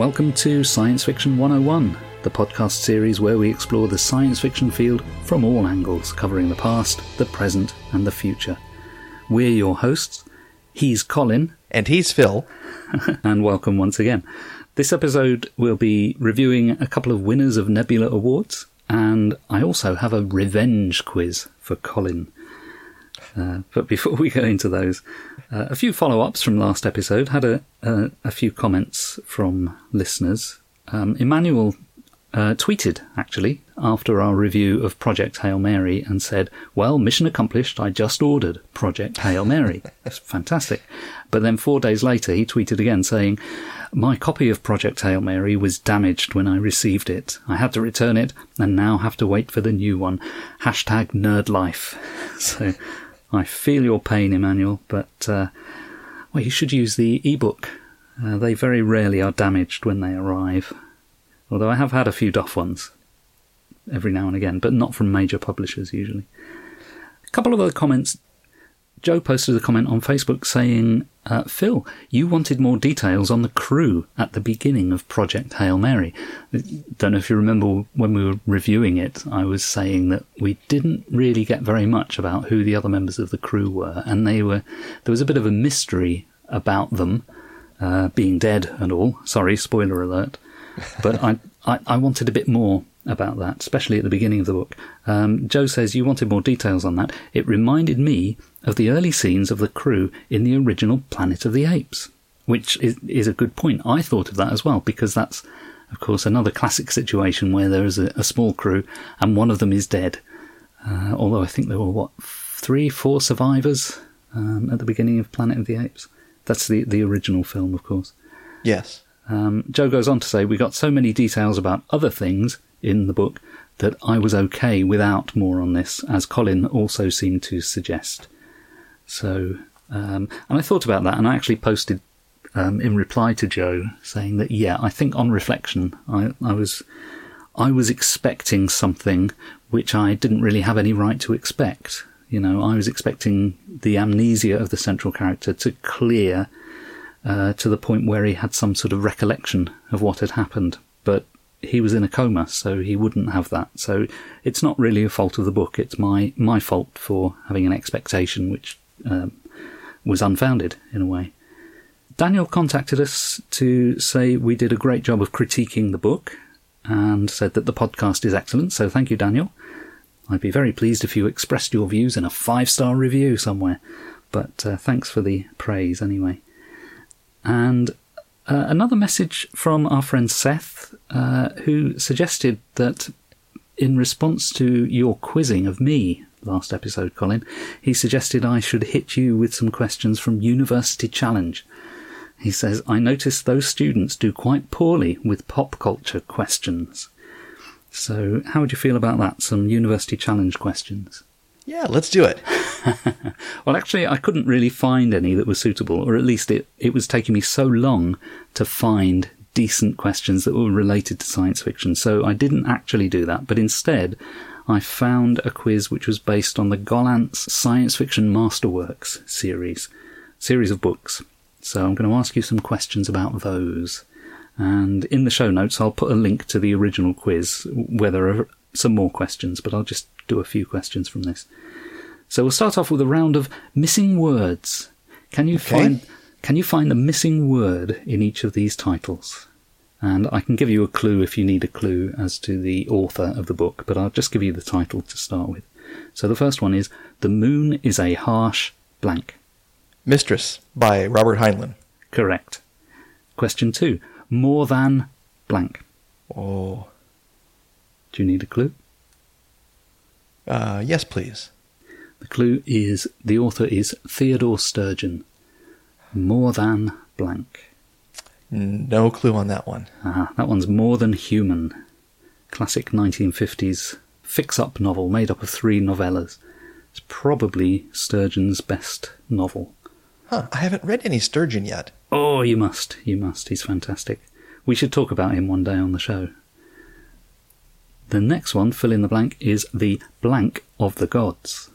welcome to Science Fiction 101, the podcast series where we explore the science fiction field from all angles, covering the past, the present, and the future. We're your hosts. He's Colin. And he's Phil. And welcome once again. This episode we'll be reviewing a couple of winners of Nebula Awards, and I also have a revenge quiz for Colin. But before we go into those, a few follow-ups from last episode. Had a few comments from listeners. Emmanuel tweeted, actually, after our review of Project Hail Mary and said, well, mission accomplished, I just ordered Project Hail Mary. It's fantastic. But then 4 days later, he tweeted again saying, my copy of Project Hail Mary was damaged when I received it. I had to return it and now have to wait for the new one. #nerdlife. So I feel your pain, Emmanuel, but well, you should use the ebook. They very rarely are damaged when they arrive. Although I have had a few doff ones every now and again, but not from major publishers usually. A couple of other comments. Joe posted a comment on Facebook saying, Phil, you wanted more details on the crew at the beginning of Project Hail Mary. Don't know if you remember when we were reviewing it, I was saying that we didn't really get very much about who the other members of the crew were, and there was a bit of a mystery about them, being dead and all. Sorry, spoiler alert. But I wanted a bit more about that, especially at the beginning of the book. Joe says you wanted more details on that. It reminded me of the early scenes of the crew in the original Planet of the Apes, which is a good point. I thought of that as well, because that's, of course, another classic situation where there is a small crew and one of them is dead. Although I think there were, 3-4 survivors at the beginning of Planet of the Apes. That's the original film, of course. Yes. Joe goes on to say, we got so many details about other things in the book that I was okay without more on this, as Colin also seemed to suggest. So, and I thought about that, and I actually posted in reply to Joe saying that, yeah, I think on reflection, I was expecting something which I didn't really have any right to expect. You know, I was expecting the amnesia of the central character to clear to the point where he had some sort of recollection of what had happened, but he was in a coma, so he wouldn't have that. So it's not really a fault of the book. It's my fault for having an expectation which was unfounded in a way. Daniel contacted us to say we did a great job of critiquing the book and said that the podcast is excellent, so thank you, Daniel. I'd be very pleased if you expressed your views in a 5-star review somewhere, but thanks for the praise anyway. And another message from our friend Seth, who suggested that in response to your quizzing of me last episode, Colin, he suggested I should hit you with some questions from University Challenge. He says, I noticed those students do quite poorly with pop culture questions. So how would you feel about that? Some University Challenge questions? Yeah, let's do it. Well, actually, I couldn't really find any that were suitable, or at least it was taking me so long to find decent questions that were related to science fiction, so I didn't actually do that. But instead, I found a quiz which was based on the Gollancz Science Fiction Masterworks series of books. So I'm going to ask you some questions about those. And in the show notes, I'll put a link to the original quiz, where there are some more questions, but I'll just do a few questions from this. So we'll start off with a round of missing words. Can you find the missing word in each of these titles? And I can give you a clue if you need a clue as to the author of the book, but I'll just give you the title to start with. So the first one is The Moon is a Harsh Blank. Mistress by Robert Heinlein. Correct. Question 2. More than blank. Oh. Do you need a clue? Yes, please. The clue is the author is Theodore Sturgeon. More than blank. No clue on that one. That one's More Than Human. Classic 1950s fix-up novel made up of 3 novellas. It's probably Sturgeon's best novel. Huh, I haven't read any Sturgeon yet. Oh, you must. He's fantastic. We should talk about him one day on the show. The next one, fill in the blank, is The Blank of the Gods.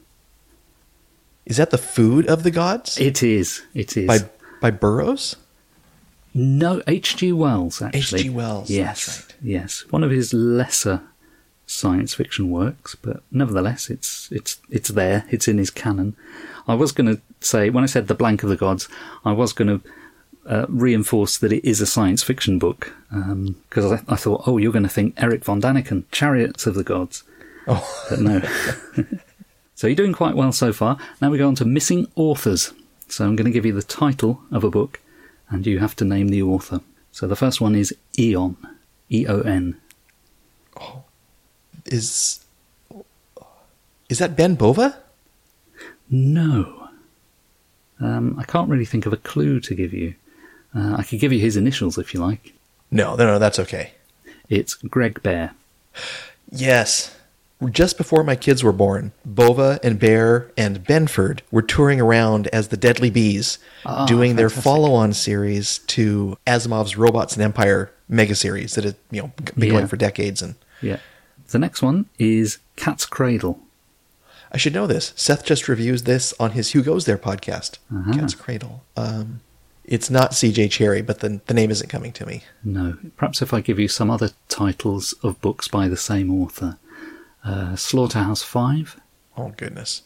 Is that the food of the gods? It is. By Burroughs? No, H.G. Wells, actually. H.G. Wells, yes, that's right. Yes. One of his lesser science fiction works, but nevertheless, it's there. It's in his canon. I was going to say, when I said The Blank of the Gods, I was going to reinforce that it is a science fiction book, because I thought, oh, you're going to think Eric von Daniken, Chariots of the Gods. Oh. But no. So you're doing quite well so far. Now we go on to missing authors. So I'm going to give you the title of a book, and you have to name the author. So the first one is Eon. E-O-N. Oh. Is that Ben Bova? No. I can't really think of a clue to give you. I could give you his initials if you like. No, that's okay. It's Greg Bear. Yes. Just before my kids were born, Bova and Bear and Benford were touring around as the Deadly Bees, doing their follow-on series to Asimov's Robots and Empire mega series that has been going for decades. And yeah. The next one is Cat's Cradle. I should know this. Seth just reviews this on his Who Goes There podcast. Uh-huh. Cat's Cradle. It's not C.J. Cherry, but the name isn't coming to me. No. Perhaps if I give you some other titles of books by the same author. Slaughterhouse-5. Oh, goodness.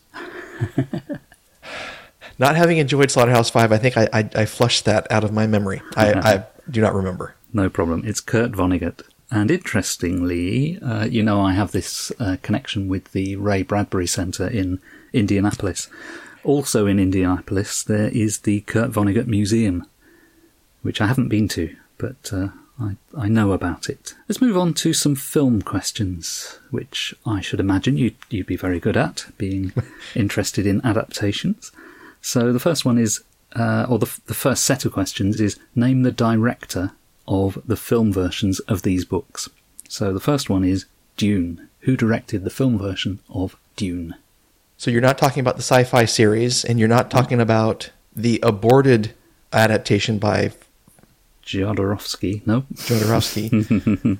Not having enjoyed Slaughterhouse-5, I think I flushed that out of my memory. I do not remember. No problem. It's Kurt Vonnegut. And interestingly, I have this connection with the Ray Bradbury Centre in Indianapolis. Also in Indianapolis, there is the Kurt Vonnegut Museum, which I haven't been to, but I know about it. Let's move on to some film questions, which I should imagine you'd be very good at, being interested in adaptations. So the first one is, the first set of questions is, name the director of the film versions of these books. So the first one is Dune. Who directed the film version of Dune? So you're not talking about the sci-fi series, and you're not talking about the aborted adaptation by Jodorowsky. No. Jodorowsky.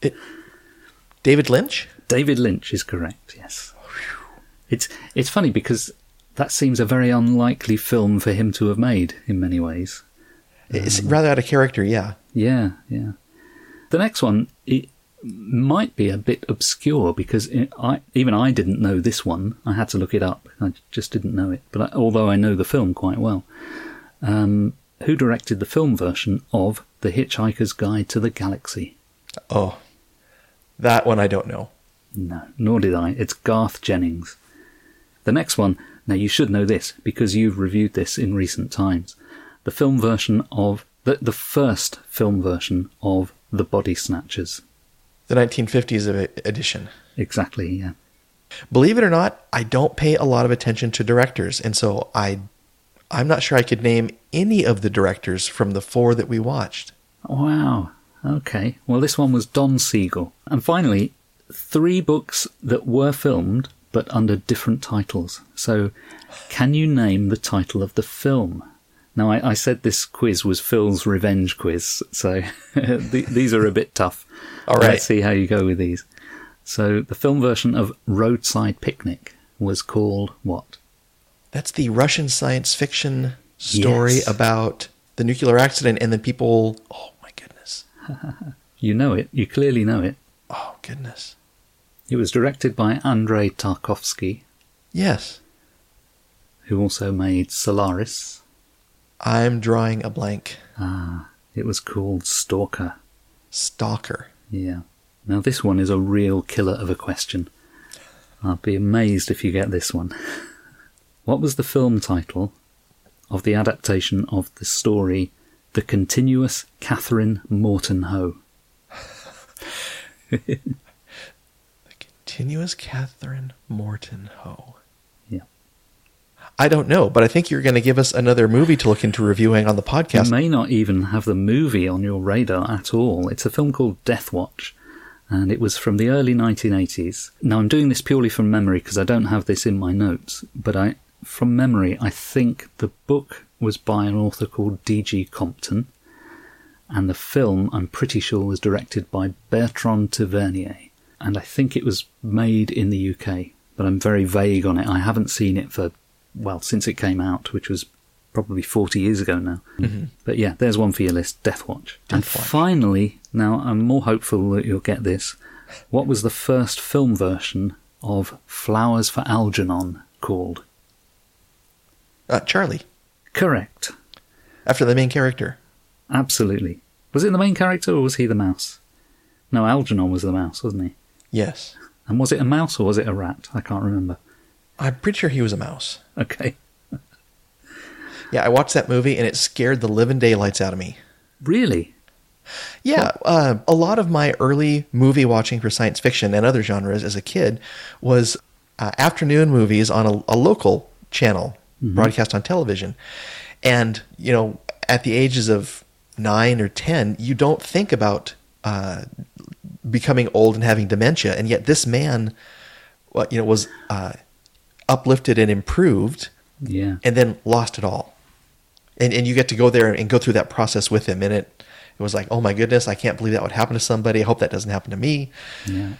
David Lynch? David Lynch is correct, yes. It's funny because that seems a very unlikely film for him to have made in many ways. It's rather out of character, yeah. Yeah. The next one, it might be a bit obscure because even I didn't know this one. I had to look it up. I just didn't know it. But although I know the film quite well. Who directed the film version of The Hitchhiker's Guide to the Galaxy? Oh, that one I don't know. No, nor did I. It's Garth Jennings. The next one, now you should know this because you've reviewed this in recent times. The film version of, the first film version of The Body Snatchers. The 1950s edition. Exactly, yeah. Believe it or not, I don't pay a lot of attention to directors, and so I'm not sure I could name any of the directors from the 4 that we watched. Wow. Okay. Well, this one was Don Siegel. And finally, 3 books that were filmed, but under different titles. So, can you name the title of the film? Now, I said this quiz was Phil's revenge quiz, so these are a bit tough. All right. Let's see how you go with these. So, the film version of Roadside Picnic was called what? That's the Russian science fiction story about the nuclear accident and the people... Oh, my goodness. You know it. You clearly know it. Oh, goodness. It was directed by Andrei Tarkovsky. Yes. Who also made Solaris. I'm drawing a blank. It was called Stalker. Stalker. Yeah. Now this one is a real killer of a question. I'll be amazed if you get this one. What was the film title of the adaptation of the story The Continuous Catherine Morton Hoe? The Continuous Catherine Morton Hoe. Yeah. I don't know, but I think you're going to give us another movie to look into reviewing on the podcast. You may not even have the movie on your radar at all. It's a film called Death Watch, and it was from the early 1980s. Now, I'm doing this purely from memory because I don't have this in my notes, but from memory, I think the book was by an author called D.G. Compton, and the film, I'm pretty sure, was directed by Bertrand Tavernier, and I think it was made in the UK, but I'm very vague on it. I haven't seen it since it came out, which was probably 40 years ago now. Mm-hmm. But yeah, there's one for your list, Death Watch. And finally, now I'm more hopeful that you'll get this, what was the first film version of Flowers for Algernon called? Charlie. Correct. After the main character. Absolutely. Was it the main character or was he the mouse? No, Algernon was the mouse, wasn't he? Yes. And was it a mouse or was it a rat? I can't remember. I'm pretty sure he was a mouse. Okay. Yeah, I watched that movie and it scared the living daylights out of me. Really? Yeah, a lot of my early movie watching for science fiction and other genres as a kid was afternoon movies on a local channel, broadcast on television. And, you know, at the ages of 9 or 10, you don't think about becoming old and having dementia. And yet this man, was uplifted and improved, Yeah. and then lost it all. And you get to go there and go through that process with him. And it was like, oh my goodness, I can't believe that would happen to somebody. I hope that doesn't happen to me. Yeah.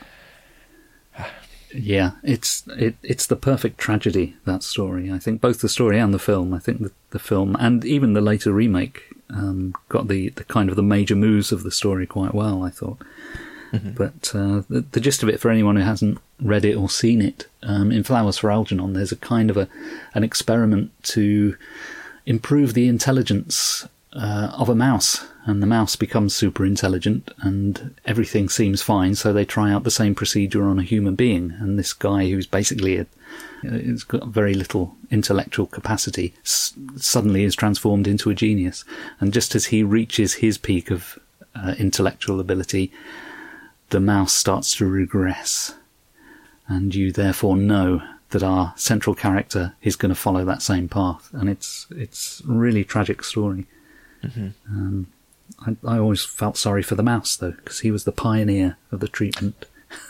Yeah, it's the perfect tragedy, that story. I think both the story and the film. I think the film and even the later remake got the kind of the major moves of the story quite well, I thought. Mm-hmm. But the gist of it, for anyone who hasn't read it or seen it, in Flowers for Algernon, there's a kind of an experiment to improve the intelligence of a mouse, and the mouse becomes super intelligent and everything seems fine, so they try out the same procedure on a human being, and this guy who's basically has got very little intellectual capacity suddenly is transformed into a genius, and just as he reaches his peak of intellectual ability, the mouse starts to regress, and you therefore know that our central character is going to follow that same path, and it's a really tragic story. Mm-hmm. I always felt sorry for the mouse, though, because he was the pioneer of the treatment.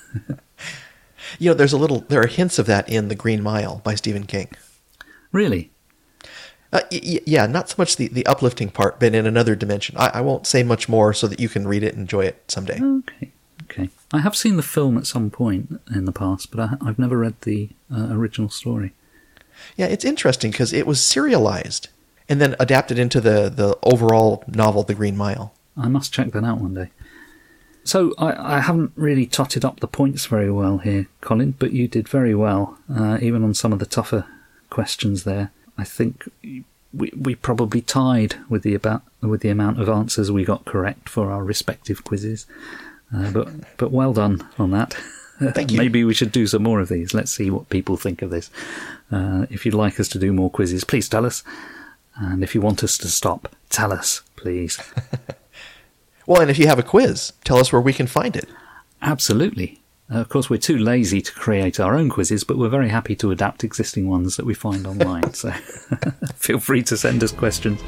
There are hints of that in The Green Mile by Stephen King. Really? Yeah, not so much the uplifting part, but in another dimension. I won't say much more so that you can read it and enjoy it someday. Okay. I have seen the film at some point in the past, but I've never read the original story. Yeah, it's interesting because it was serialized and then adapted into the overall novel, The Green Mile. I must check that out one day. So I haven't really totted up the points very well here, Colin, but you did very well, even on some of the tougher questions there. I think we probably tied with the amount of answers we got correct for our respective quizzes. But well done on that. Thank you. Maybe we should do some more of these. Let's see what people think of this. If you'd like us to do more quizzes, please tell us. And if you want us to stop, tell us, please. Well, and if you have a quiz, tell us where we can find it. Absolutely. Of course, we're too lazy to create our own quizzes, but we're very happy to adapt existing ones that we find online. So feel free to send us questions.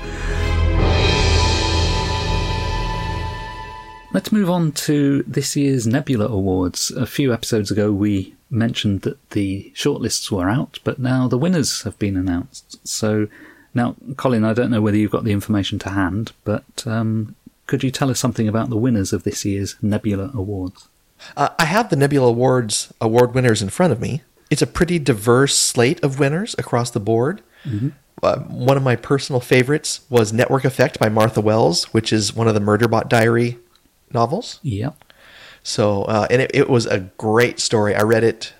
Let's move on to this year's Nebula Awards. A few episodes ago we mentioned that the shortlists were out, but now the winners have been announced. So now, Colin, I don't know whether you've got the information to hand, but could you tell us something about the winners of this year's Nebula Awards? I have the Nebula Awards award winners in front of me. It's a pretty diverse slate of winners across the board. Mm-hmm. One of my personal favorites was Network Effect by Martha Wells, which is one of the Murderbot Diary novels. Yep. So, and it was a great story. I read it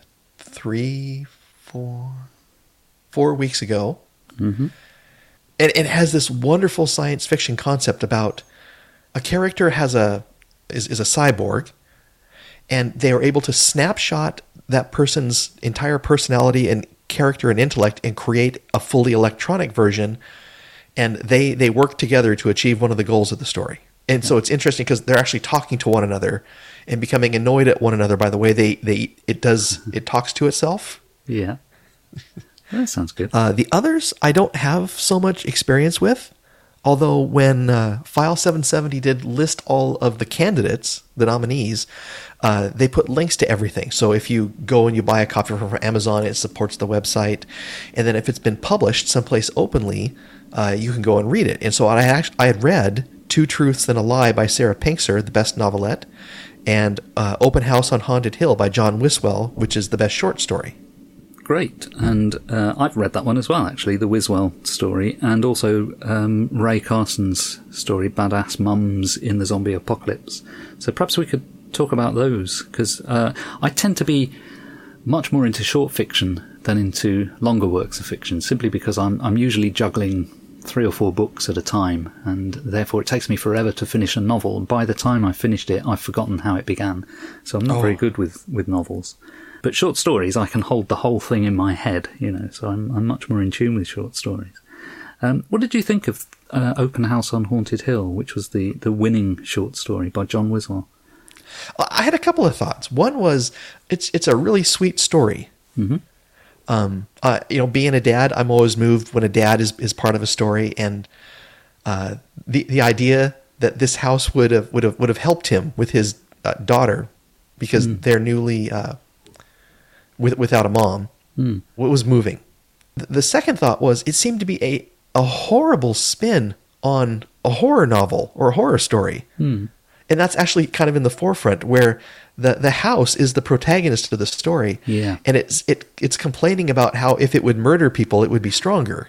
4 weeks ago. Mm-hmm. And it has this wonderful science fiction concept about a character is a cyborg, and they are able to snapshot that person's entire personality and character and intellect and create a fully electronic version, and they work together to achieve one of the goals of the story. And so it's interesting because they're actually talking to one another and becoming annoyed at one another by the way it talks to itself. Yeah. That sounds good. The others I don't have so much experience with, although when File 770 did list all of the candidates, the nominees, they put links to everything. So if you go and you buy a copy from Amazon, it supports the website. And then if it's been published someplace openly, you can go and read it. And so I had read Two Truths and a Lie by Sarah Pinkser, the best novelette, and Open House on Haunted Hill by John Wiswell, which is the best short story. Great. And I've read that one as well, actually, the Wiswell story, and also Ray Carson's story, Badass Mums in the Zombie Apocalypse. So perhaps we could talk about those, because I tend to be much more into short fiction than into longer works of fiction, simply because I'm usually juggling 3 or 4 books at a time, and therefore it takes me forever to finish a novel. And by the time I've finished it, I've forgotten how it began. So I'm not very good with novels. But short stories, I can hold the whole thing in my head, so I'm much more in tune with short stories. What did you think of Open House on Haunted Hill, which was the winning short story by John Wiswell? I had a couple of thoughts. One was, it's a really sweet story. Mm-hmm. Being a dad, I'm always moved when a dad is part of a story, and the idea that this house would have helped him with his daughter, because they're newly without a mom, was moving. The second thought was, it seemed to be a horrible spin on a horror novel or a horror story. And that's actually kind of in the forefront, where the house is the protagonist of the story. Yeah. And it's complaining about how if it would murder people, it would be stronger.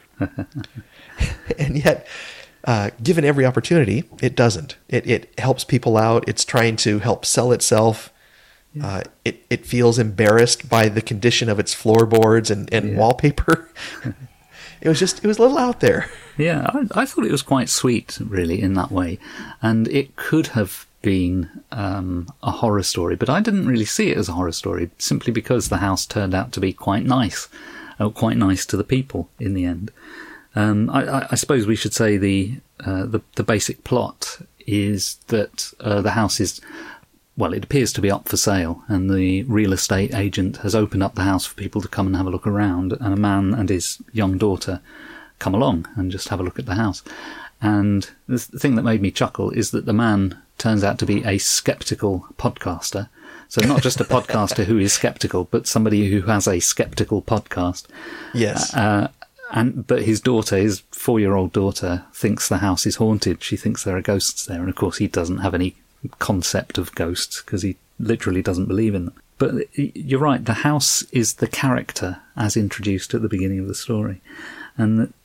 And yet, given every opportunity, it doesn't. It helps people out. It's trying to help sell itself. Yeah. It feels embarrassed by the condition of its floorboards and wallpaper. It was a little out there. Yeah, I thought it was quite sweet, really, in that way. And it could have been a horror story, but I didn't really see it as a horror story, simply because the house turned out to be quite nice to the people in the end. I suppose we should say the basic plot is that the house is... Well, it appears to be up for sale, and the real estate agent has opened up the house for people to come and have a look around, and a man and his young daughter come along and just have a look at the house. And the thing that made me chuckle is that the man turns out to be a skeptical podcaster. So not just a podcaster who is skeptical, but somebody who has a skeptical podcast. Yes. But his daughter, his 4-year-old daughter, thinks the house is haunted. She thinks there are ghosts there, and of course he doesn't have any concept of ghosts because he literally doesn't believe in them. But you're right, the house is the character as introduced at the beginning of the story. And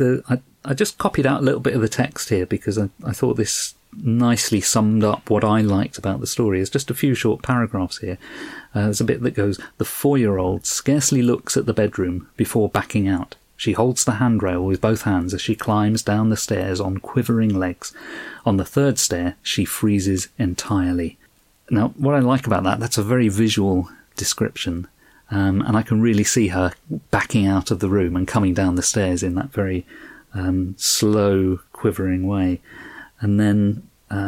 I just copied out a little bit of the text here because I thought this nicely summed up what I liked about the story. There's just a few short paragraphs here. There's a bit that goes, "The 4-year-old scarcely looks at the bedroom before backing out. She holds the handrail with both hands as she climbs down the stairs on quivering legs. On the 3rd stair, she freezes entirely." Now, what I like about that's a very visual description, and I can really see her backing out of the room and coming down the stairs in that very slow, quivering way. And then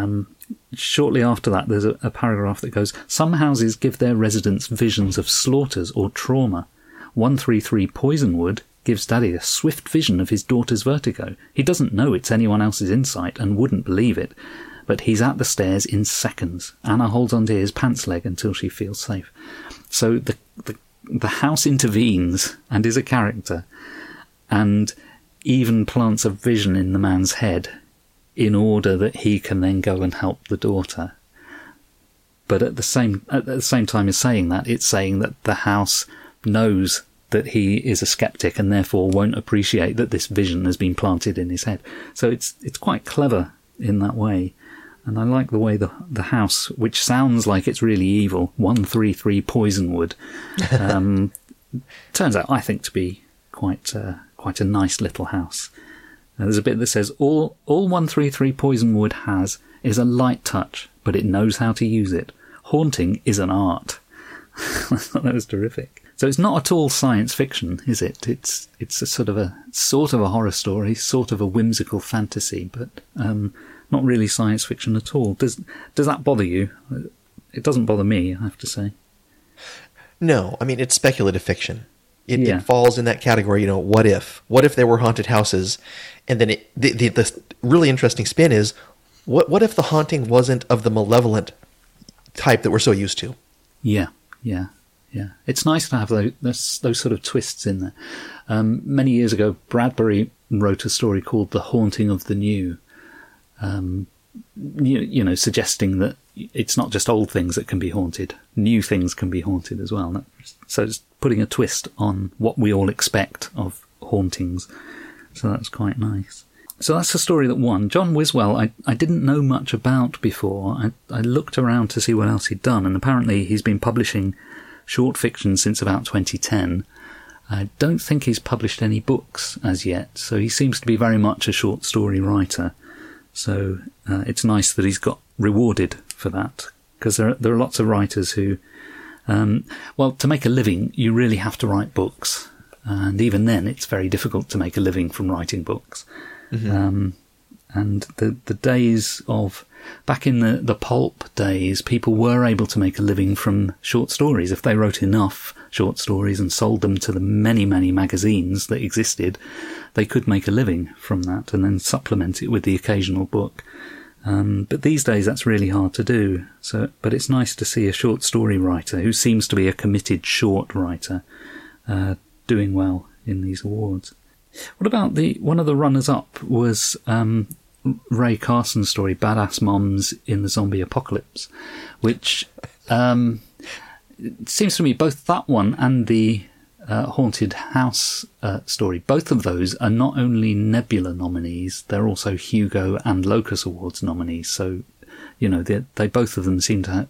shortly after that, there's a paragraph that goes, "Some houses give their residents visions of slaughters or trauma. 133 Poisonwood gives Daddy a swift vision of his daughter's vertigo. He doesn't know it's anyone else's insight and wouldn't believe it, but he's at the stairs in seconds. Anna holds onto his pants leg until she feels safe." So the house intervenes and is a character, and even plants a vision in the man's head in order that he can then go and help the daughter. But at the same time as saying that, it's saying that the house knows that he is a skeptic and therefore won't appreciate that this vision has been planted in his head. So it's quite clever in that way. And I like the way the house, which sounds like it's really evil, 133 Poisonwood, turns out, I think, to be quite a nice little house. There's a bit that says, all 133 Poisonwood has is a light touch, but it knows how to use it. Haunting is an art. I thought that was terrific. So it's not at all science fiction, is it? It's a sort of a horror story, sort of a whimsical fantasy, but not really science fiction at all. Does that bother you? It doesn't bother me, I have to say. No, I mean, it's speculative fiction. It falls in that category. What if there were haunted houses, and then the really interesting spin is, what if the haunting wasn't of the malevolent type that we're so used to? Yeah. It's nice to have those sort of twists in there. Many years ago, Bradbury wrote a story called The Haunting of the New, suggesting that it's not just old things that can be haunted, new things can be haunted as well. So it's putting a twist on what we all expect of hauntings. So that's quite nice. So that's the story that won. John Wiswell, I didn't know much about before. I looked around to see what else he'd done, and apparently he's been publishing short fiction since about 2010. I don't think he's published any books as yet, so he seems to be very much a short story writer. So it's nice that he's got rewarded for that, because there are lots of writers who, to make a living, you really have to write books. And even then, it's very difficult to make a living from writing books. Mm-hmm. And the days of, back in the pulp days, people were able to make a living from short stories. If they wrote enough short stories and sold them to the many, many magazines that existed, they could make a living from that and then supplement it with the occasional book. But these days that's really hard to do. But it's nice to see a short story writer who seems to be a committed short writer doing well in these awards. What about one of the runners-up was Ray Carson's story, Badass Moms in the Zombie Apocalypse, which it seems to me both that one and the Haunted House story, both of those are not only Nebula nominees, they're also Hugo and Locus Awards nominees. So, they both of them seem to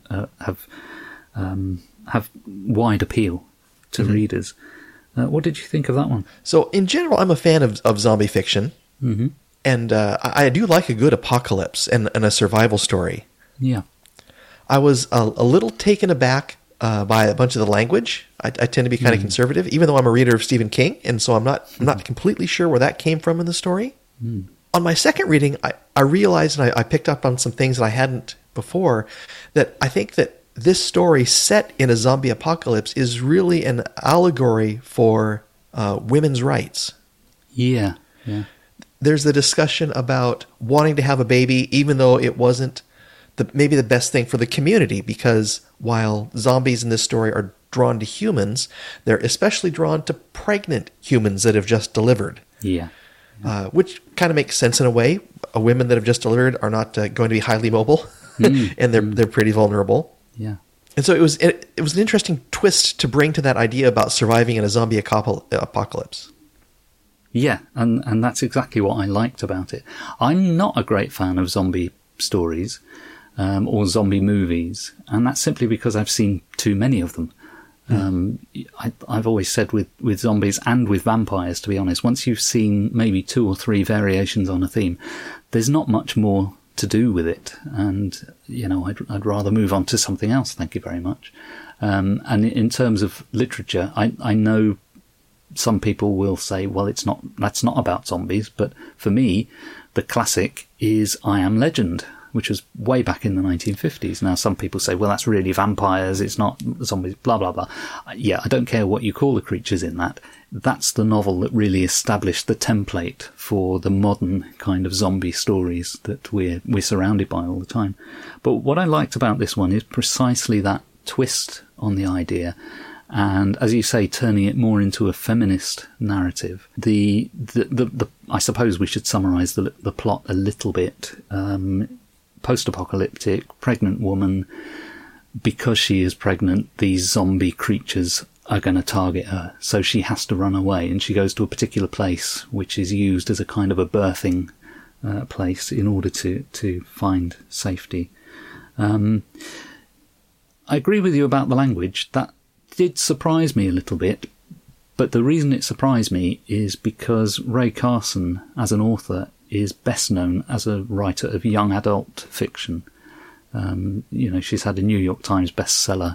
have wide appeal to readers. What did you think of that one? So, in general, I'm a fan of zombie fiction. Mm-hmm. And I do like a good apocalypse and a survival story. Yeah. I was a little taken aback by a bunch of the language. I tend to be kind of conservative, even though I'm a reader of Stephen King, and so I'm not completely sure where that came from in the story. Mm. On my second reading, I realized, and I picked up on some things that I hadn't before, that I think that this story set in a zombie apocalypse is really an allegory for women's rights. Yeah. There's the discussion about wanting to have a baby, even though it wasn't maybe the best thing for the community, because while zombies in this story are drawn to humans, they're especially drawn to pregnant humans that have just delivered. Yeah. Which kind of makes sense in a way. Women that have just delivered are not going to be highly mobile, and they're pretty vulnerable. Yeah. And so it was an interesting twist to bring to that idea about surviving in a zombie apocalypse. Yeah, and that's exactly what I liked about it. I'm not a great fan of zombie stories or zombie movies, and that's simply because I've seen too many of them. I've always said with zombies and with vampires, to be honest, once you've seen maybe 2 or 3 variations on a theme, there's not much more to do with it, and I'd rather move on to something else, thank you very much. And in terms of literature, I know some people will say, well, that's not about zombies, but for me the classic is I Am Legend, which was way back in the 1950s. Now some people say, well, that's really vampires, it's not zombies, blah blah blah. Yeah, I don't care what you call the creatures in that. That's the novel that really established the template for the modern kind of zombie stories that we're surrounded by all the time. But what I liked about this one is precisely that twist on the idea, and as you say, turning it more into a feminist narrative. I suppose we should summarise the plot a little bit. Post-apocalyptic, pregnant woman. Because she is pregnant, these zombie creatures are going to target her, so she has to run away, and she goes to a particular place which is used as a kind of a birthing place in order to find safety. I agree with you about the language. That did surprise me a little bit, but the reason it surprised me is because Ray Carson, as an author, is best known as a writer of young adult fiction. She's had a New York Times bestseller,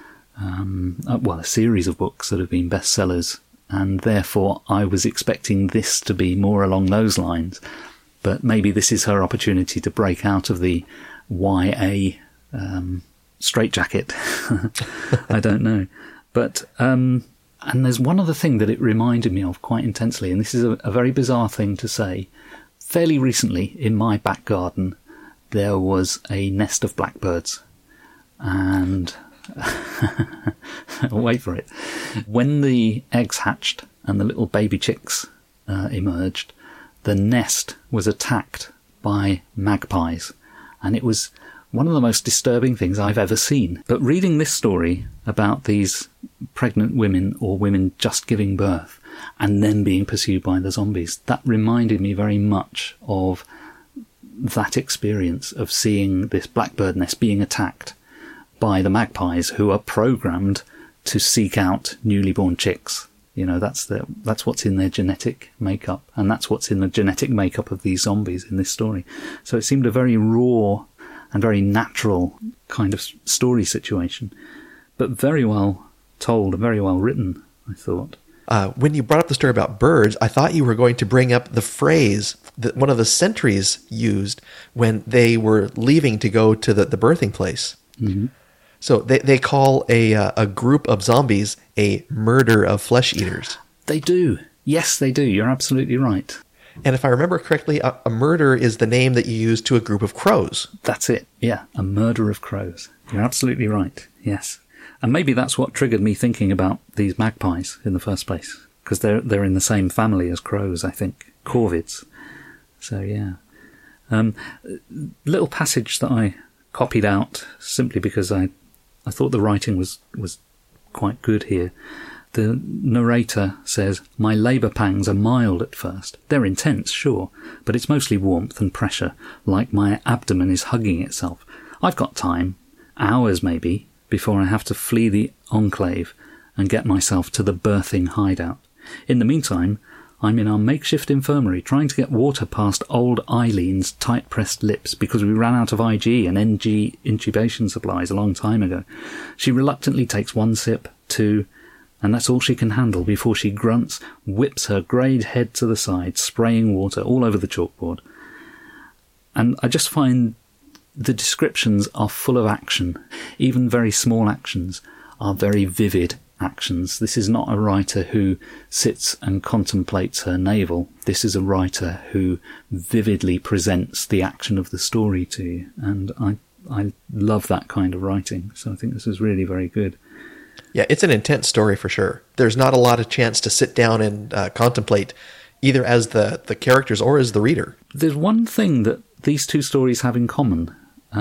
a series of books that have been bestsellers, and therefore I was expecting this to be more along those lines. But maybe this is her opportunity to break out of the YA straitjacket. I don't know. But and there's one other thing that it reminded me of quite intensely, and this is a very bizarre thing to say. Fairly recently, in my back garden, there was a nest of blackbirds, and wait for it. When the eggs hatched and the little baby chicks emerged, the nest was attacked by magpies, and it was one of the most disturbing things I've ever seen. But reading this story about these pregnant women or women just giving birth and then being pursued by the zombies, that reminded me very much of that experience of seeing this blackbird nest being attacked by the magpies, who are programmed to seek out newly born chicks. You know, that's what's in their genetic makeup, and that's what's in the genetic makeup of these zombies in this story. So it seemed a very raw and very natural kind of story situation, but very well told and very well written, I thought. When you brought up the story about birds, I thought you were going to bring up the phrase that one of the sentries used when they were leaving to go to the birthing place. Mm-hmm. So they call a group of zombies a murder of flesh eaters. They do. Yes, they do. You're absolutely right. And if I remember correctly, a murder is the name that you use to a group of crows. That's it. Yeah, a murder of crows. You're absolutely right. Yes. And maybe that's what triggered me thinking about these magpies in the first place, because they're in the same family as crows, I think. Corvids. So, yeah. Little passage that I copied out simply because I thought the writing was quite good here. The narrator says, "My labour pangs are mild at first. They're intense, sure, but it's mostly warmth and pressure, like my abdomen is hugging itself. I've got time, hours maybe, before I have to flee the enclave and get myself to the birthing hideout. In the meantime, I'm in our makeshift infirmary trying to get water past old Eileen's tight-pressed lips because we ran out of IG and NG intubation supplies a long time ago. She reluctantly takes one sip, two, and that's all she can handle before she grunts, whips her greyed head to the side, spraying water all over the chalkboard." And I just find the descriptions are full of action. Even very small actions are very vivid actions. This is not a writer who sits and contemplates her navel. This is a writer who vividly presents the action of the story to you. And I love that kind of writing. So I think this is really very good. Yeah, it's an intense story for sure. There's not a lot of chance to sit down and contemplate either as the characters or as the reader. There's one thing that these two stories have in common.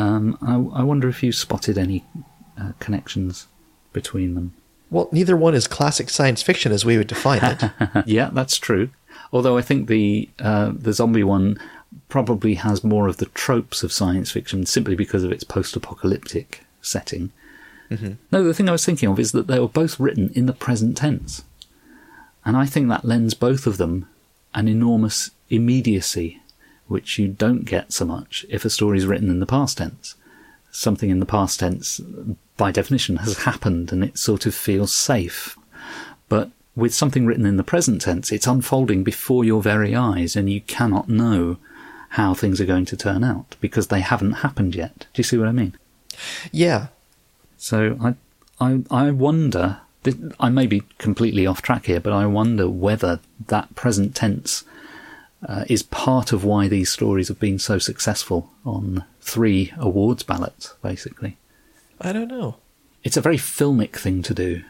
I wonder if you spotted any connections between them. Well, neither one is classic science fiction as we would define it. Yeah, that's true. Although I think the zombie one probably has more of the tropes of science fiction simply because of its post-apocalyptic setting. Mm-hmm. No, the thing I was thinking of is that they were both written in the present tense. And I think that lends both of them an enormous immediacy, which you don't get so much if a story is written in the past tense. Something in the past tense, by definition, has happened and it sort of feels safe. But with something written in the present tense, it's unfolding before your very eyes and you cannot know how things are going to turn out because they haven't happened yet. Do you see what I mean? Yeah. So I wonder, I may be completely off track here, but I wonder whether that present tense is part of why these stories have been so successful on 3 awards ballots, basically. I don't know. It's a very filmic thing to do.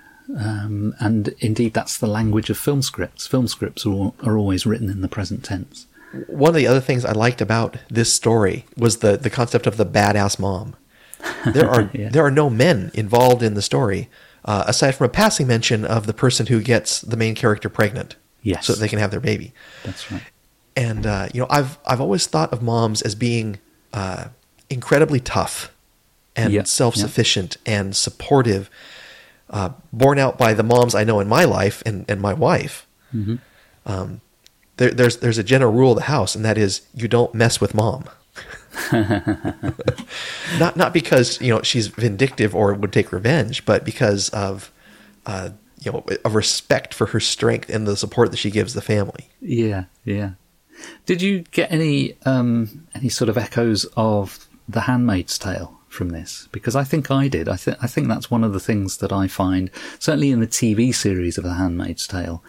And indeed, that's the language of film scripts. Film scripts are always written in the present tense. One of the other things I liked about this story was the concept of the badass mom. There are Yeah. there are no men involved in the story, aside from a passing mention of the person who gets the main character pregnant, Yes. so that they can have their baby. That's right. And I've always thought of moms as being incredibly tough and Yeah, self-sufficient and supportive, borne out by the moms I know in my life and my wife. Mm-hmm. There's a general rule of the house, and that is you don't mess with mom. Not because she's vindictive or would take revenge, but because of a respect for her strength and the support that she gives the family. Yeah, yeah. Did you get any sort of echoes of The Handmaid's Tale from this? Because I think I did. I think that's one of the things that I find, certainly in the TV series of The Handmaid's Tale,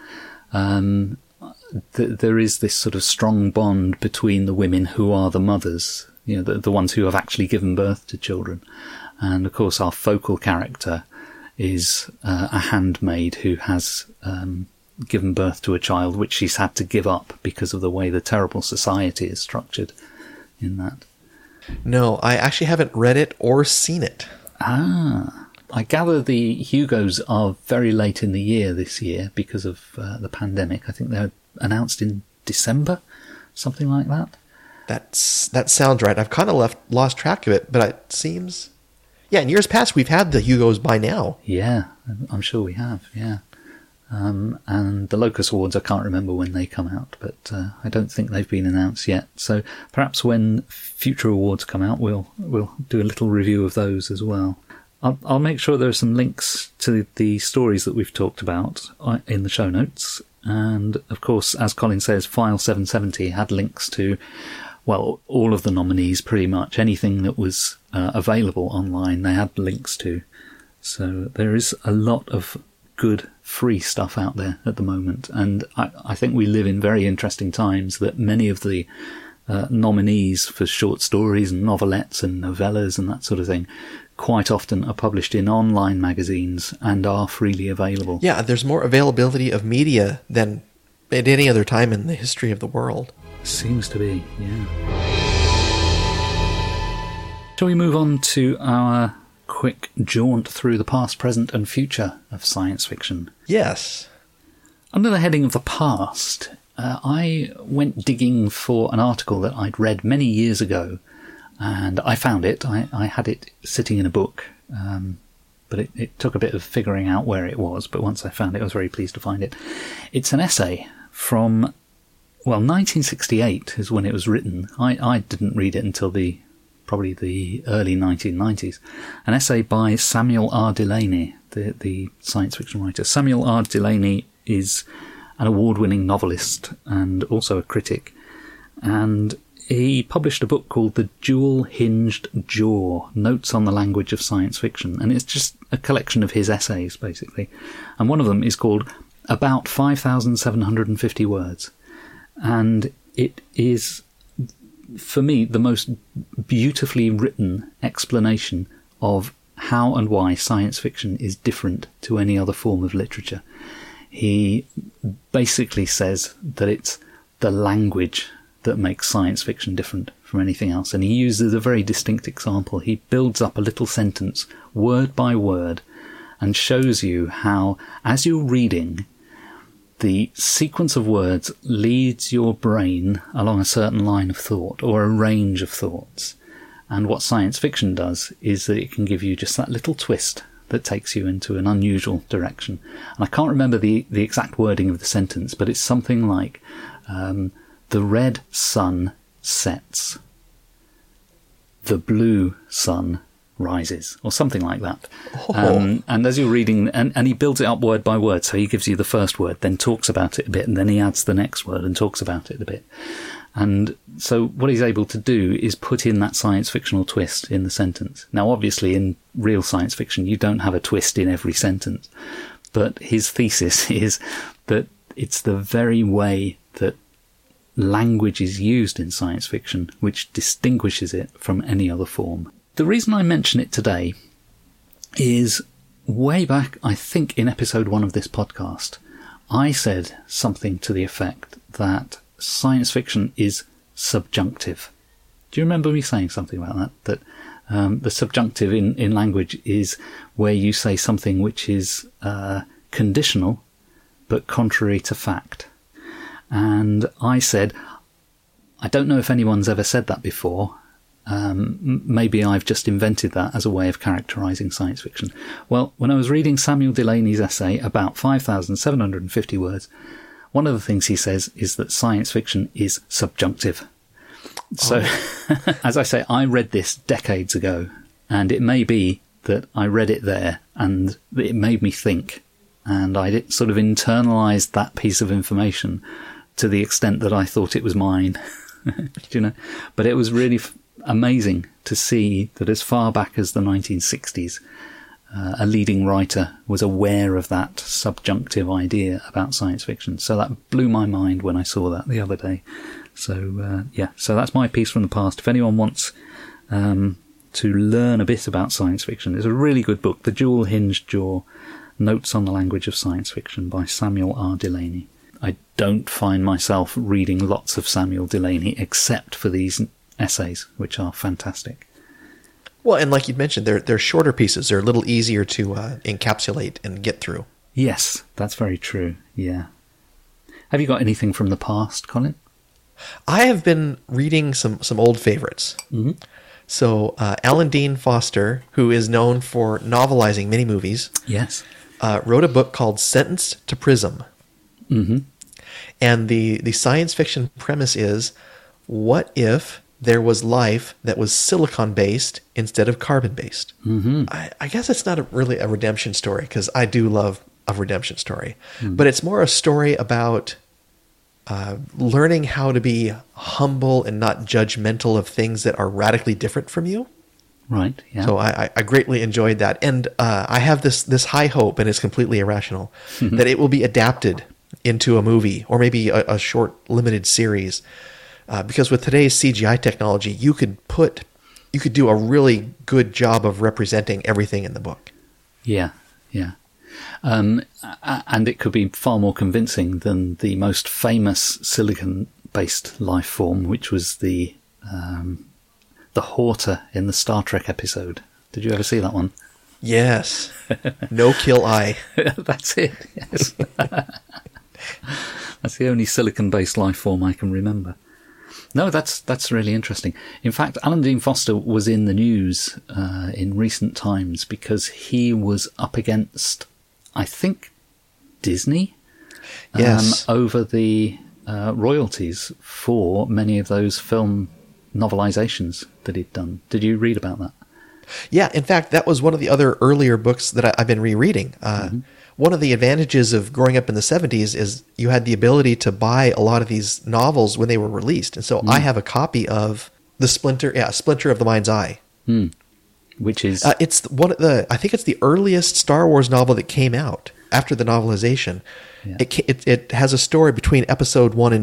there is this sort of strong bond between the women who are the mothers, the ones who have actually given birth to children. And of course our focal character is a handmaid who has given birth to a child which she's had to give up because of the way the terrible society is structured in that. No, I actually haven't read it or seen it. Ah, I gather the Hugos are very late in the year this year because of the pandemic. I think they're announced in December, something like that. That sounds right. I've kind of lost track of it, but it seems... Yeah, in years past, we've had the Hugos by now. Yeah, I'm sure we have, yeah. And the Locus Awards, I can't remember when they come out, but I don't think they've been announced yet. So perhaps when future awards come out, we'll do a little review of those as well. I'll make sure there are some links to the stories that we've talked about in the show notes. And, of course, as Colin says, File 770 had links to, well, all of the nominees, pretty much. Anything that was available online, they had links to. So there is a lot of good free stuff out there at the moment. And I think we live in very interesting times that many of the nominees for short stories and novelettes and novellas and that sort of thing quite often are published in online magazines and are freely available. Yeah, there's more availability of media than at any other time in the history of the world. Seems to be, yeah. Shall we move on to our quick jaunt through the past, present and future of science fiction? Yes. Under the heading of the past, I went digging for an article that I'd read many years ago, and I found it. I had it sitting in a book, but it took a bit of figuring out where it was, but once I found it, I was very pleased to find it. It's an essay from, 1968 is when it was written. I didn't read it until probably the early 1990s. An essay by Samuel R. Delany, the science fiction writer. Samuel R. Delany is an award-winning novelist and also a critic, and he published a book called The Jewel-Hinged Jaw, Notes on the Language of Science Fiction, and it's just a collection of his essays, basically. And one of them is called About 5,750 Words, and it is, for me, the most beautifully written explanation of how and why science fiction is different to any other form of literature. He basically says that it's the language that makes science fiction different from anything else. And he uses a very distinct example. He builds up a little sentence, word by word, and shows you how, as you're reading, the sequence of words leads your brain along a certain line of thought or a range of thoughts. And what science fiction does is that it can give you just that little twist that takes you into an unusual direction. And I can't remember the exact wording of the sentence, but it's something like, the red sun sets, the blue sun rises, or something like that. And as you're reading, and he builds it up word by word, so he gives you the first word, then talks about it a bit, and then he adds the next word and talks about it a bit. And so what he's able to do is put in that science fictional twist in the sentence. Now, obviously, in real science fiction, you don't have a twist in every sentence. But his thesis is that it's the very way that language is used in science fiction which distinguishes it from any other form. The reason I mention it today is way back, I think, in episode 1 of this podcast, I said something to the effect that science fiction is subjunctive. Do you remember me saying something about that? That the subjunctive in language is where you say something which is conditional but contrary to fact. And I said, I don't know if anyone's ever said that before. Maybe I've just invented that as a way of characterising science fiction. Well, when I was reading Samuel Delany's essay about 5,750 words, one of the things he says is that science fiction is subjunctive. So, as I say, I read this decades ago, and it may be that I read it there and it made me think, and I sort of internalised that piece of information to the extent that I thought it was mine. You know, but it was really amazing to see that as far back as the 1960s, a leading writer was aware of that subjunctive idea about science fiction. So that blew my mind when I saw that the other day. So, so that's my piece from the past. If anyone wants to learn a bit about science fiction, it's a really good book, The Jewel-Hinged Jaw, Notes on the Language of Science Fiction by Samuel R. Delany. I don't find myself reading lots of Samuel Delany except for these essays, which are fantastic. Well, and like you mentioned, they're shorter pieces. They're a little easier to encapsulate and get through. Yes, that's very true. Yeah. Have you got anything from the past, Colin? I have been reading some old favorites. Mm-hmm. So Alan Dean Foster, who is known for novelizing many movies, Yes. wrote a book called Sentenced to Prism. Mm-hmm. And the science fiction premise is, what if there was life that was silicon-based instead of carbon-based? Mm-hmm. I guess it's not really a redemption story, because I do love a redemption story. But it's more a story about learning how to be humble and not judgmental of things that are radically different from you. Right, yeah. So I greatly enjoyed that. And I have this high hope, and it's completely irrational, that it will be adapted into a movie or maybe a short limited series. Because with today's CGI technology, you could do a really good job of representing everything in the book. Yeah, yeah. And it could be far more convincing than the most famous silicon-based life form, which was the Horta in the Star Trek episode. Did you ever see that one? Yes. No kill eye. That's it, yes. That's the only silicon-based life form I can remember. No, that's really interesting. In fact, Alan Dean Foster was in the news in recent times because he was up against, I think, Disney, Yes. over the royalties for many of those film novelizations that he'd done. Did you read about that? Yeah, in fact, that was one of the other earlier books that I've been rereading. One of the advantages of growing up in the 70s is you had the ability to buy a lot of these novels when they were released. And so I have a copy of Splinter of the Mind's Eye. Which is... it's I think it's the earliest Star Wars novel that came out after the novelization. Yeah. It has a story between episodes 4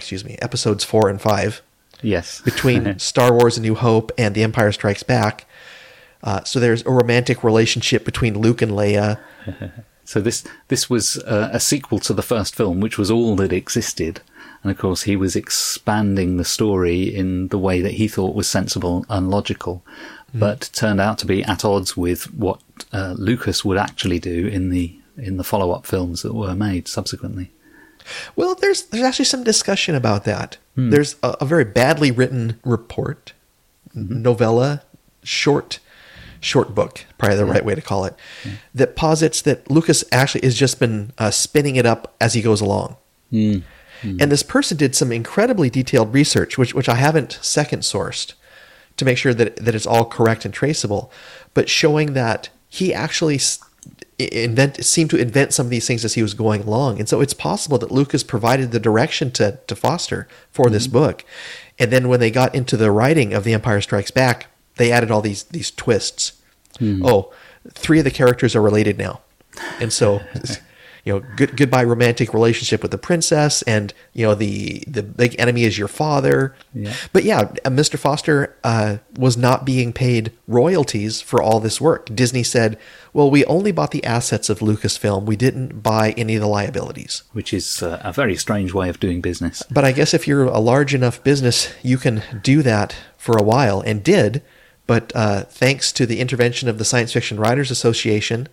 and 5. Yes. Between Star Wars A New Hope and The Empire Strikes Back. So there's a romantic relationship between Luke and Leia. So this was a sequel to the first film, which was all that existed. And of course, he was expanding the story in the way that he thought was sensible and logical, but turned out to be at odds with what Lucas would actually do in the follow-up films that were made subsequently. Well, there's actually some discussion about that. There's a very badly written report, novella, short book, probably the right way to call it, that posits that Lucas actually has just been spinning it up as he goes along. And this person did some incredibly detailed research, which I haven't second sourced to make sure that it's all correct and traceable, but showing that he actually seemed to invent some of these things as he was going along. And so it's possible that Lucas provided the direction to Foster for this book. And then when they got into the writing of The Empire Strikes Back, they added all these twists. Oh, 3 of the characters are related now. And so, goodbye romantic relationship with the princess, and, the big enemy is your father. Yeah. But yeah, Mr. Foster was not being paid royalties for all this work. Disney said, well, we only bought the assets of Lucasfilm. We didn't buy any of the liabilities. Which is a very strange way of doing business. But I guess if you're a large enough business, you can do that for a while, and did. But thanks to the intervention of the Science Fiction Writers Association,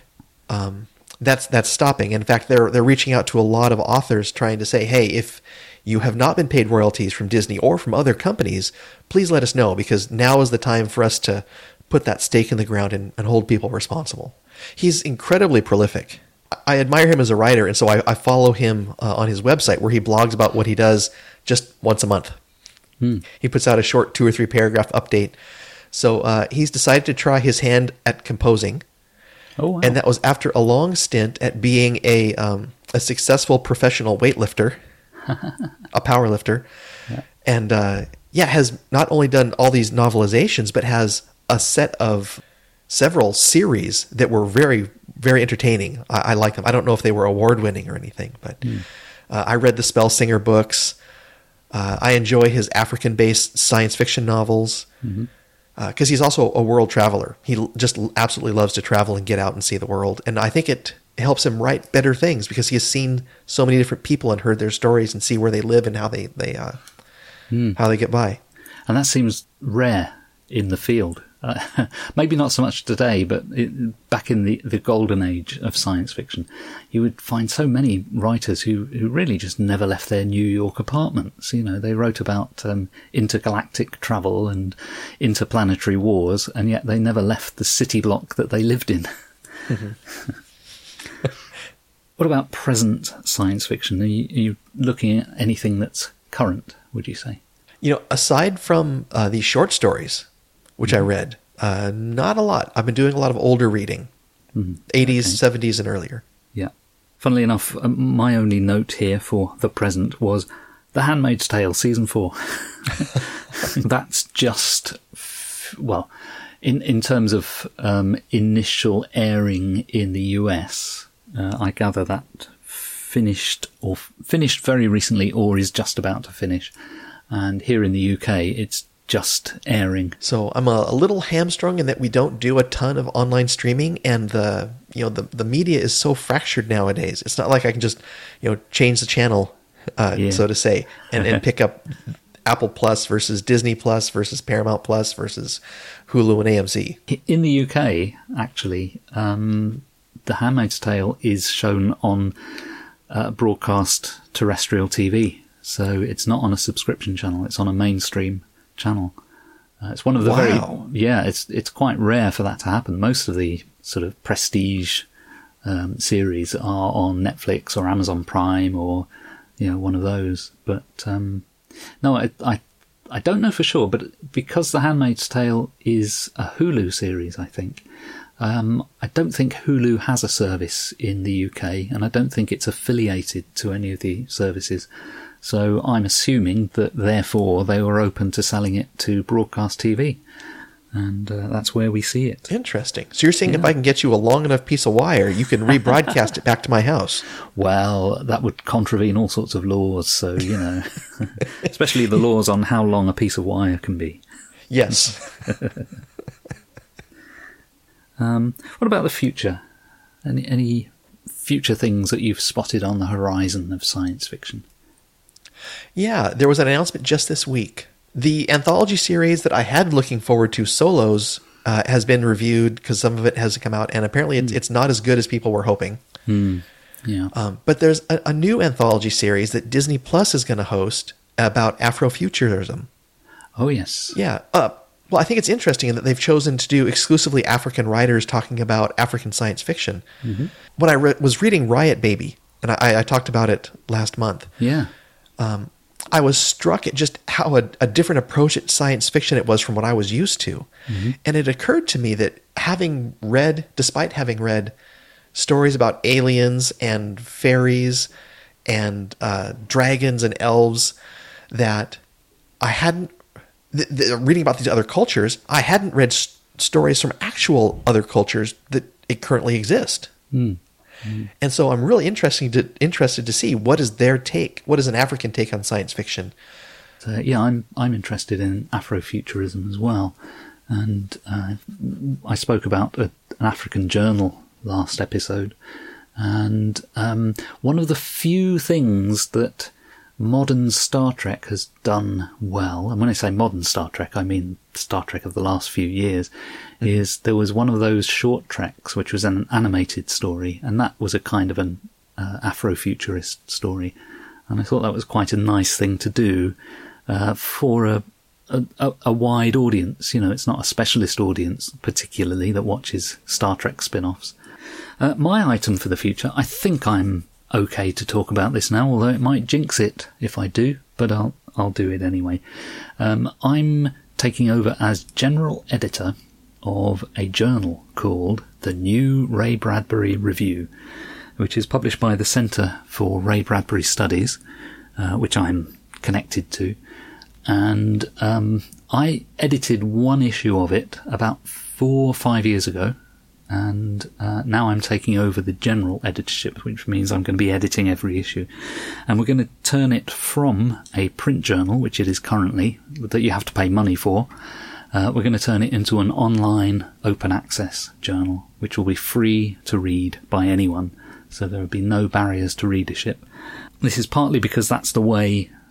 that's stopping. In fact, they're reaching out to a lot of authors trying to say, hey, if you have not been paid royalties from Disney or from other companies, please let us know, because now is the time for us to put that stake in the ground and hold people responsible. He's incredibly prolific. I admire him as a writer, and so I follow him on his website, where he blogs about what he does just once a month. He puts out a short 2 or 3 paragraph update. So he's decided to try his hand at composing. Oh, wow. And that was after a long stint at being a successful professional weightlifter, a power lifter. Yeah. And has not only done all these novelizations, but has a set of several series that were very, very entertaining. I like them. I don't know if they were award-winning or anything, but I read the Spellsinger books. I enjoy his African-based science fiction novels. Because he's also a world traveler. He just absolutely loves to travel and get out and see the world. And I think it helps him write better things, because he has seen so many different people and heard their stories and see where they live and how they get by. And that seems rare in the field. Maybe not so much today, but back in the golden age of science fiction, you would find so many writers who really just never left their New York apartments. You know, they wrote about intergalactic travel and interplanetary wars, and yet they never left the city block that they lived in. Mm-hmm. What about present science fiction? Are you looking at anything that's current, would you say? You know, aside from these short stories, which I read, not a lot. I've been doing a lot of older reading, 80s, 70s, and earlier. Yeah. Funnily enough, my only note here for the present was The Handmaid's Tale, Season 4. That's just, well, in terms of initial airing in the US, I gather that finished very recently or is just about to finish. And here in the UK, it's just airing. So I'm a little hamstrung in that we don't do a ton of online streaming, and the media is so fractured nowadays. It's not like I can just change the channel, so to say, and pick up Apple Plus versus Disney Plus versus Paramount Plus versus Hulu and AMC. In the UK, actually, The Handmaid's Tale is shown on broadcast terrestrial TV. So it's not on a subscription channel, it's on a mainstream channel. It's one of the it's quite rare for that to happen. Most of the sort of prestige series are on Netflix or Amazon Prime or one of those. But no, I don't know for sure. But because The Handmaid's Tale is a Hulu series, I think I don't think Hulu has a service in the UK, and I don't think it's affiliated to any of the services. So I'm assuming that, therefore, they were open to selling it to broadcast TV. And that's where we see it. Interesting. So you're saying if I can get you a long enough piece of wire, you can rebroadcast it back to my house? Well, that would contravene all sorts of laws. So, especially the laws on how long a piece of wire can be. Yes. What about the future? Any future things that you've spotted on the horizon of science fiction? Yeah, there was an announcement just this week. The anthology series that I had looking forward to, Solos, has been reviewed because some of it has come out, and apparently it's not as good as people were hoping. Yeah. But there's a new anthology series that Disney Plus is going to host about Afrofuturism. Oh, yes. Yeah. Well, I think it's interesting in that they've chosen to do exclusively African writers talking about African science fiction. Mm-hmm. When I was reading Riot Baby, and I talked about it last month. Yeah. I was struck at just how a different approach at science fiction it was from what I was used to. Mm-hmm. And it occurred to me that despite having read stories about aliens and fairies and dragons and elves, that I hadn't, reading about these other cultures, I hadn't read stories from actual other cultures that currently exist. Mm. And so I'm really interested to see what is their take, what is an African take on science fiction. I'm interested in Afrofuturism as well, and I spoke about an African journal last episode, and one of the few things that modern Star Trek has done well, and when I say modern Star Trek, I mean Star Trek of the last few years, is there was one of those short treks which was an animated story, and that was a kind of an Afrofuturist story, and I thought that was quite a nice thing to do for a wide audience. It's not a specialist audience particularly that watches Star Trek spin-offs. My item for the future, I think I'm okay to talk about this now, although it might jinx it if I do, but I'll do it anyway. I'm taking over as general editor of a journal called The New Ray Bradbury Review, which is published by the Centre for Ray Bradbury Studies, which I'm connected to. And I edited one issue of it about 4 or 5 years ago, and now I'm taking over the general editorship, which means I'm going to be editing every issue. And we're going to turn it from a print journal, which it is currently, that you have to pay money for. We're going to turn it into an online open access journal, which will be free to read by anyone. So there will be no barriers to readership. This is partly because that's the way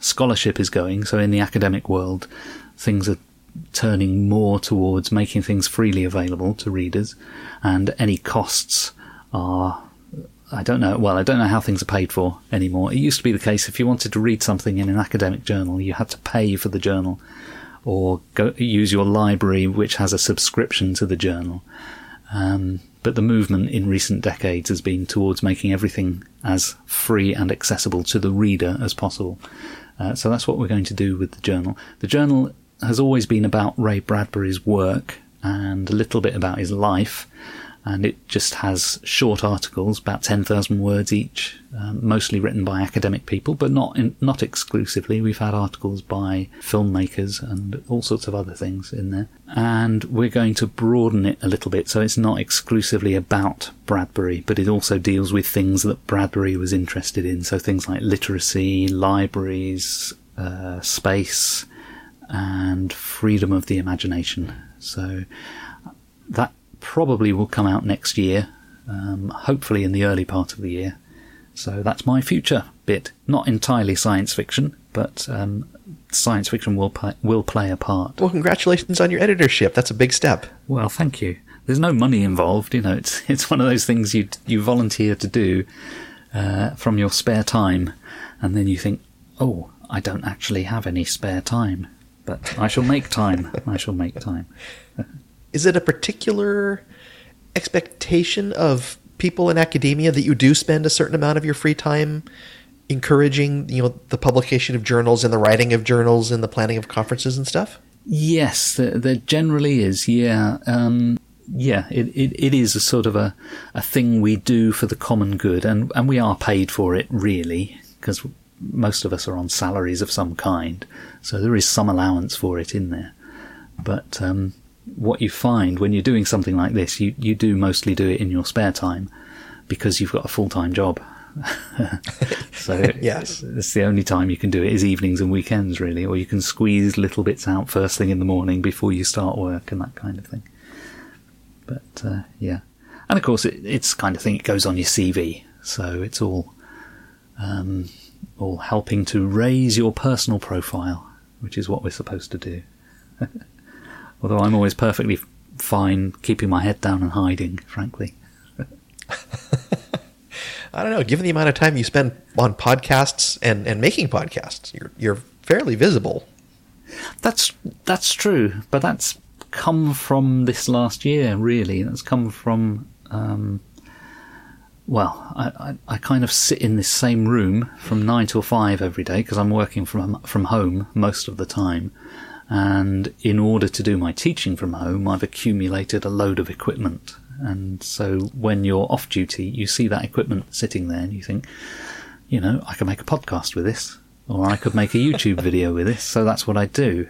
scholarship is going. So in the academic world, things are turning more towards making things freely available to readers, and any costs are, I don't know how things are paid for anymore. It used to be the case if you wanted to read something in an academic journal, you had to pay for the journal or go use your library, which has a subscription to the journal. But the movement in recent decades has been towards making everything as free and accessible to the reader as possible. So that's what we're going to do with the journal. The journal has always been about Ray Bradbury's work and a little bit about his life, and it just has short articles, about 10,000 words each, mostly written by academic people, but not exclusively. We've had articles by filmmakers and all sorts of other things in there. And we're going to broaden it a little bit, so it's not exclusively about Bradbury, but it also deals with things that Bradbury was interested in, so things like literacy, libraries, space, and freedom of the imagination. So that probably will come out next year, hopefully in the early part of the year. So that's my future bit. Not entirely science fiction, but science fiction will play a part. Well, congratulations on your editorship. That's a big step. Well, thank you. There's no money involved, it's one of those things you volunteer to do from your spare time, and then you think, oh, I don't actually have any spare time, but I shall make time. Is it a particular expectation of people in academia that you do spend a certain amount of your free time encouraging, the publication of journals and the writing of journals and the planning of conferences and stuff? Yes, there generally is. Yeah. It is a sort of a thing we do for the common good, and we are paid for it, really, because most of us are on salaries of some kind, so there is some allowance for it in there. But what you find when you're doing something like this, you do mostly do it in your spare time because you've got a full-time job. So yes, it's the only time you can do it is evenings and weekends, really, or you can squeeze little bits out first thing in the morning before you start work and that kind of thing. But yeah, and of course it's kind of thing it goes on your CV, so it's all helping to raise your personal profile, which is what we're supposed to do. Although I'm always perfectly fine keeping my head down and hiding, frankly. I don't know. Given the amount of time you spend on podcasts and making podcasts, you're fairly visible. That's true, but that's come from this last year, really. That's come from I kind of sit in this same room from 9 till 5 every day because I'm working from home most of the time. And in order to do my teaching from home, I've accumulated a load of equipment. And so when you're off duty, you see that equipment sitting there and you think, I could make a podcast with this, or I could make a YouTube video with this. So that's what I do,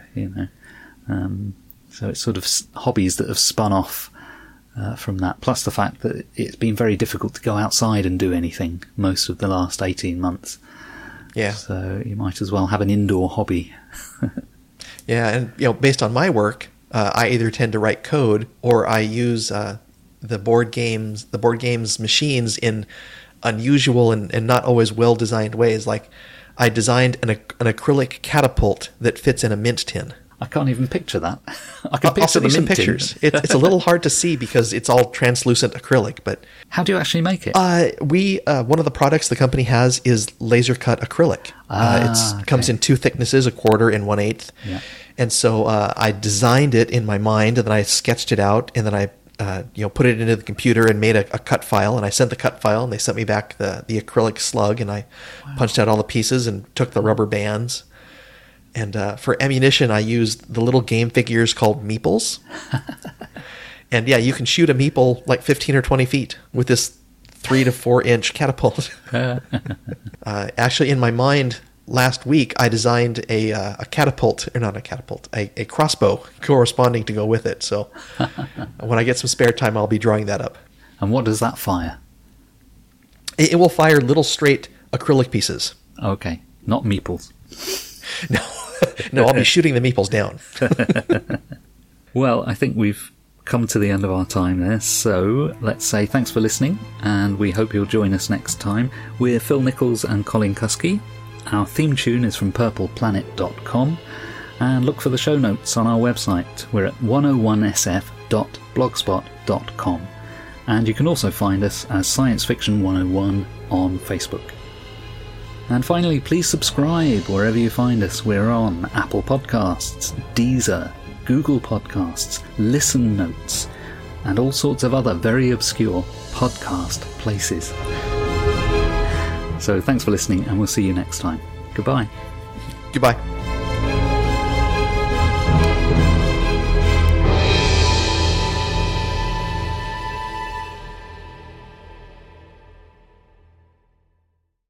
So it's sort of hobbies that have spun off from that, plus the fact that it's been very difficult to go outside and do anything most of the last 18 months. Yeah. So you might as well have an indoor hobby. Yeah, and based on my work, I either tend to write code or I use the board games machines in unusual and not always well designed ways. Like I designed an acrylic catapult that fits in a mint tin. I can't even picture that. I'll send you some pictures. It's a little hard to see because it's all translucent acrylic. But how do you actually make it? One of the products the company has is laser cut acrylic. It comes in two thicknesses, 1/4 and 1/8. Yeah. And so I designed it in my mind, and then I sketched it out, and then I put it into the computer and made a cut file, and I sent the cut file, and they sent me back the acrylic slug, and I punched out all the pieces and took the rubber bands. And for ammunition, I used the little game figures called meeples. And yeah, you can shoot a meeple like 15 or 20 feet with this 3 to 4 inch catapult. Actually, in my mind, last week, I designed a catapult, or not a catapult, a crossbow corresponding to go with it. So when I get some spare time, I'll be drawing that up. And what does that fire? It will fire little straight acrylic pieces. Okay, not meeples. No, I'll be shooting the meeples down. Well, I think we've come to the end of our time there, so let's say thanks for listening, and we hope you'll join us next time. We're Phil Nichols and Colin Cuskey, Our theme tune is from purpleplanet.com, and look for the show notes on our website. We're at 101sf.blogspot.com, and you can also find us as Science Fiction 101 on Facebook. And finally, please subscribe wherever you find us. We're on Apple Podcasts, Deezer, Google Podcasts, Listen Notes, and all sorts of other very obscure podcast places. So thanks for listening, and we'll see you next time. Goodbye. Goodbye.